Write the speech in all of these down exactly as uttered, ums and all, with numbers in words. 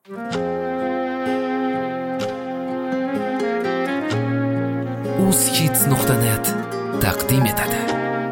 uzkids nuqta net taqdim etadi.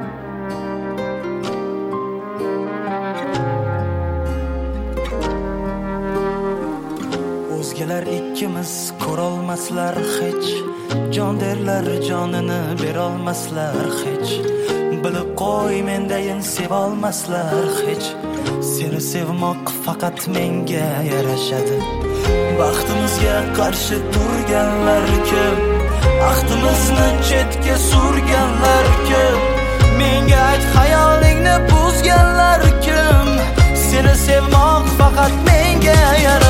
O'zgalar ikkimiz ko'rolmaslar hech, jon derlar jonini berolmaslar hech. Bilib qo'y mendayin sevolmaslar hech. Seni sevmoq faqat menga yarashadi. Baxtimizga qarshi turganlar ko'p, baxtimizni chetga surganlar ko'p. Menga ayt, xayolingni buzganlar kim? Seni sevmoq faqat menga yarashadi.